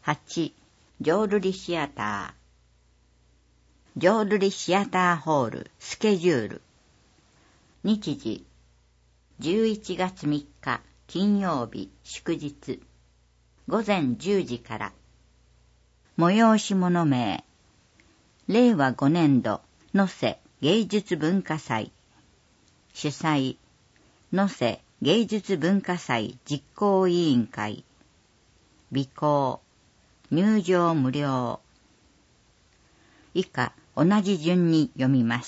8、浄瑠璃シアター。浄瑠璃シアターホールスケジュール。日時、11月3日金曜日祝日。午前10時から。催し物名。令和5年度能勢芸術文化祭。主催、能勢芸術文化祭実行委員会。備考、入場無料。以下同じ順に読みます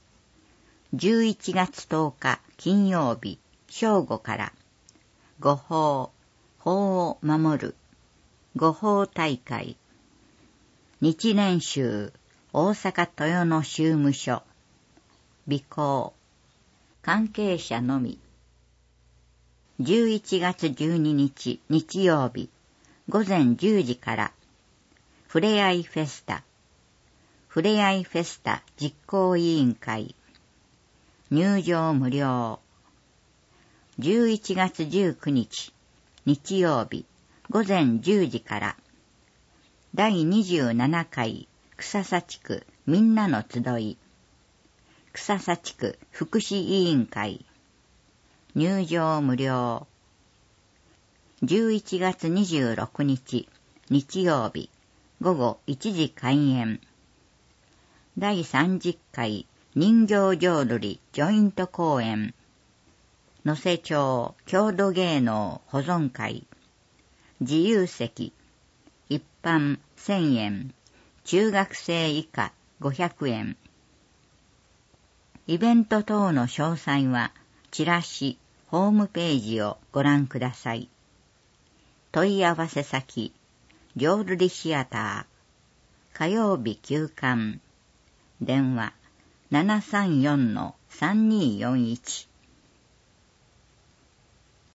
。11月10日金曜日正午から、御法、法を守る、御法大会。日蓮宗、大阪豊野宗務所。備考、関係者のみ。11月12日日曜日、午前10時から、ふれあいフェスタ。ふれあいフェスタ実行委員会。入場無料。11月19日日曜日、午前10時から、第27回草佐地区みんなの集い。草佐地区福祉委員会。入場無料。11月26日日曜日午後1時開演。第30回人形浄瑠璃ジョイント公演。能勢町郷土芸能保存会。自由席。一般1000円。中学生以下500円。イベント等の詳細はチラシ、ホームページをご覧ください。問い合わせ先、浄瑠璃シアター、火曜日休館。電話 734-3241